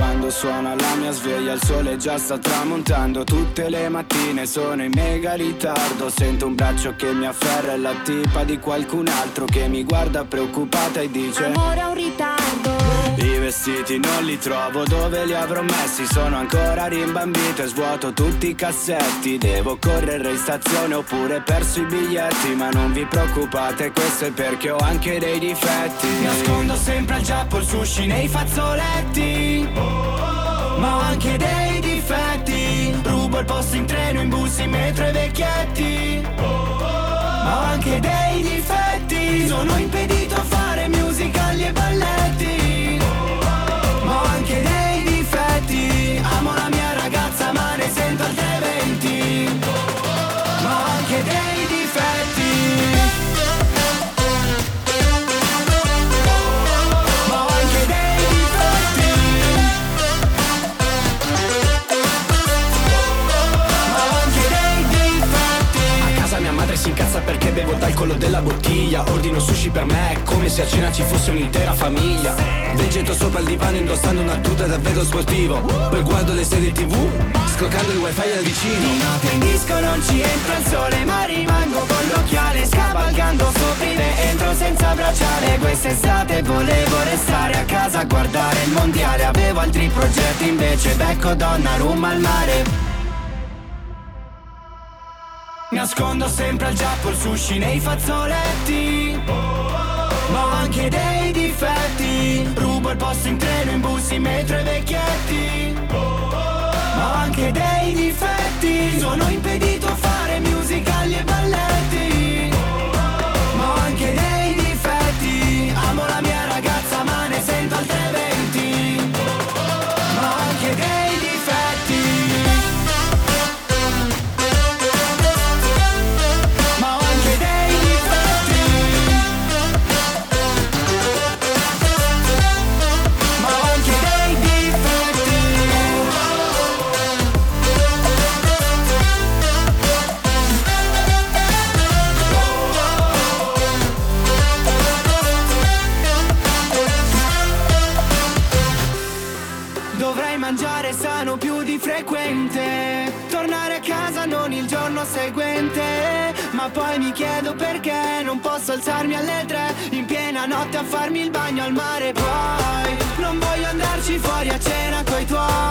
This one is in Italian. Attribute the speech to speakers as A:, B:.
A: Quando suona la mia sveglia il sole già sta tramontando. Tutte le mattine sono in mega ritardo. Sento un braccio che mi afferra e la tipa di qualcun altro che mi guarda preoccupata e dice:
B: amore, ho un ritardo.
A: I vestiti non li trovo, dove li avrò messi? Sono ancora rimbambito e svuoto tutti i cassetti. Devo correre in stazione oppure perso i biglietti. Ma non vi preoccupate, questo è perché ho anche dei difetti. Nascondo sempre al giappo il sushi nei fazzoletti, ma ho anche dei difetti. Rubo il posto in treno, in bus, in metro ai vecchietti, ma ho anche dei difetti. Sono impedito a fare musical e balletti, ma ho anche dei difetti. Amo la mia ragazza ma ne sento altre 20, ma ho anche dei difetti. Ma ho anche dei difetti. Ma ho anche dei difetti. A casa mia madre si incazza perché bevo l'alcol della bottiglia. Ordino sushi per me, è come se a cena ci fosse un'intera famiglia. Vegeto sopra il divano indossando una tuta davvero sportivo. Poi guardo le serie tv, scroccando il wifi al vicino. Di notte in disco non ci entra il sole, ma rimango con l'occhiale, scavalcando soprile, entro senza bracciale. Quest'estate volevo restare a casa a guardare il mondiale. Avevo altri progetti invece becco Donnarumma al mare. Nascondo sempre al giappo il sushi nei fazzoletti, ma ho anche dei difetti. Rubo il posto in treno, in bus, in metro ai vecchietti, ma ho anche dei difetti. Sono impedito a fare musical e balletti, ma ho anche dei difetti. Amo la mia ragazza ma ne sento altre 20, ma ho anche dei difetti. Ma ho anche dei difetti. Ma ho anche dei difetti. Dovrei mangiare sano più di frequente, tornare a casa non il giorno seguente. Ma poi mi chiedo perché non posso alzarmi alle 3 in piena notte a farmi il bagno al mare. Poi non voglio andarci fuori a cena coi tuoi,